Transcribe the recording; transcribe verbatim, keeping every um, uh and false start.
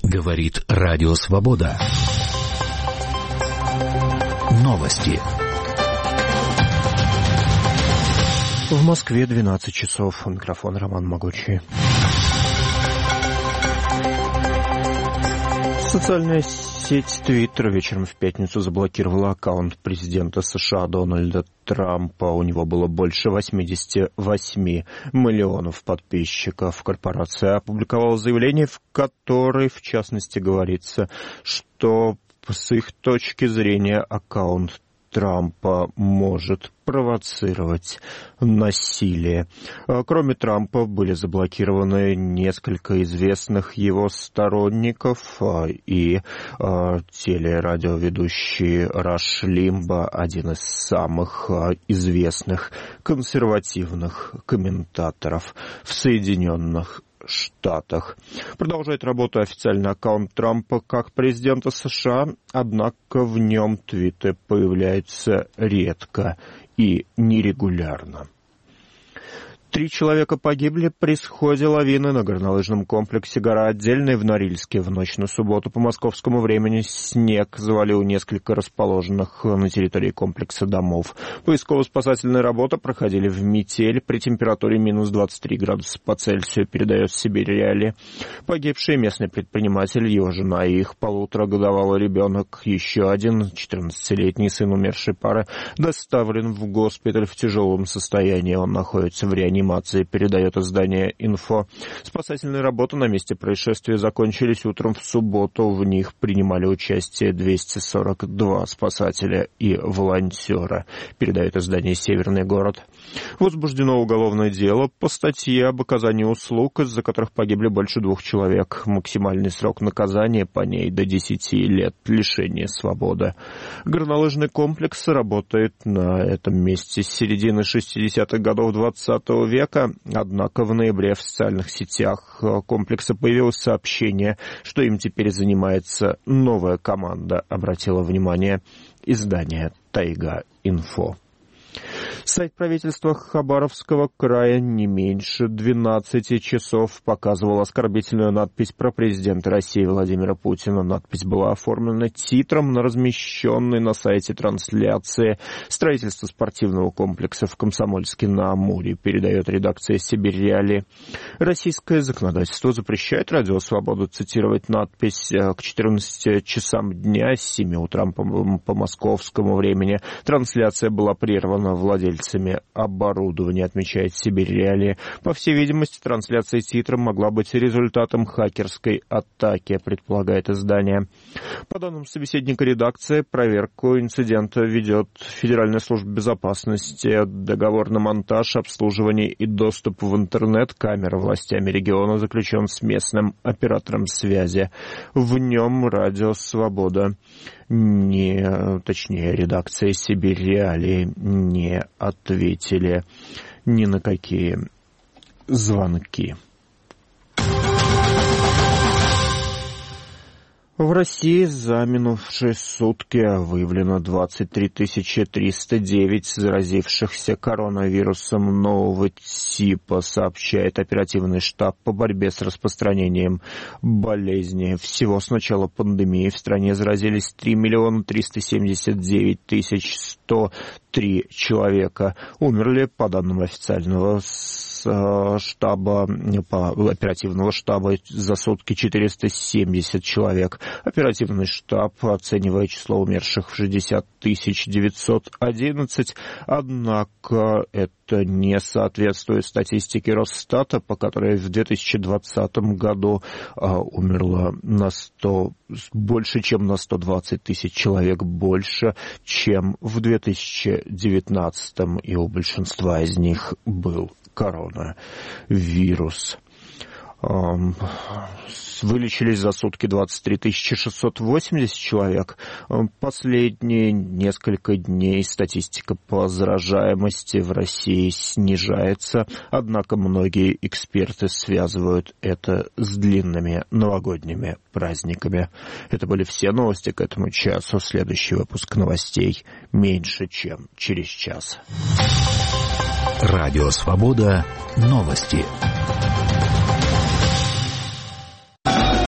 Говорит Радио Свобода. Новости. В Москве двенадцать часов. Микрофон Роман Могучий. Социальная сеть Twitter вечером в пятницу заблокировала аккаунт президента США Дональда Трампа. У него было больше восемьдесят восемь миллионов подписчиков. Корпорация опубликовала заявление, в которой, в частности, говорится, что с их точки зрения аккаунт Трампа может провоцировать насилие. Кроме Трампа были заблокированы несколько известных его сторонников и телерадиоведущий Раш Лимбо, один из самых известных консервативных комментаторов в Соединенных Штатах. Продолжает работу официальный аккаунт Трампа как президента США, однако в нем твиты появляются редко и нерегулярно. Три человека погибли при сходе лавины на горнолыжном комплексе «Гора Отдельная» в Норильске. В ночь на субботу по московскому времени снег завалил несколько расположенных на территории комплекса домов. Поисково-спасательные работы проходили в метель при температуре минус двадцать три градуса по Цельсию, передает Сибирь Реалии. Погибший местный предприниматель, его жена и их полуторагодовалый ребенок, еще один четырнадцатилетний сын умершей пары, доставлен в госпиталь в тяжелом состоянии. Он находится в реанимации, передает издание «Инфо». Спасательные работы на месте происшествия закончились утром в субботу. В них принимали участие двести сорок два спасателя и волонтера, передает издание «Северный город». Возбуждено уголовное дело по статье об оказании услуг, из-за которых погибли больше двух человек. Максимальный срок наказания по ней до десяти лет лишения свободы. Горнолыжный комплекс работает на этом месте с середины шестидесятых годов двадцатого века, однако в ноябре в социальных сетях комплекса появилось сообщение, что им теперь занимается новая команда, обратило внимание издание «Тайга-Инфо». Сайт правительства Хабаровского края не меньше двенадцати часов показывал оскорбительную надпись про президента России Владимира Путина. Надпись была оформлена титром на размещенной на сайте трансляции строительства спортивного комплекса в Комсомольске-на-Амуре, передает редакция Сибирь Реалии. Российское законодательство запрещает Радио Свободу цитировать надпись. К четырнадцати часам дня с семи утра по, по московскому времени трансляция была прервана владельцами оборудования, отмечает Сибирь Реалии. По всей видимости, трансляция титра могла быть результатом хакерской атаки, предполагает издание. По данным собеседника редакции, проверку инцидента ведет Федеральная служба безопасности. Договор на монтаж, обслуживание и доступ в интернет камеры властями региона заключен с местным оператором связи. В нем Радио Свобода, не, точнее, редакция Сибирь Реалии не ответили ни на какие звонки. В России за минувшие сутки выявлено двадцать три тысячи триста девять заразившихся коронавирусом нового типа, сообщает оперативный штаб по борьбе с распространением болезни. Всего с начала пандемии в стране заразились три миллиона триста семьдесят девять тысяч сто три человека. Умерли, по данным официального штаба, по оперативного штаба, за сутки четыреста семьдесят человек. Оперативный штаб оценивает число умерших в шестьдесят тысяч девятьсот одиннадцать, однако это не соответствует статистике Росстата, по которой в две тысячи двадцатом году а, умерло на сто, больше, чем на сто двадцать тысяч человек больше, чем в две тысячи девятнадцатом, и у большинства из них был коронавирус. Вылечились за сутки двадцать три тысячи шестьсот восемьдесят человек. Последние несколько дней статистика по заражаемости в России снижается, однако многие эксперты связывают это с длинными новогодними праздниками. Это были все новости к этому часу. Следующий выпуск новостей меньше, чем через час. Радио Свобода. Новости.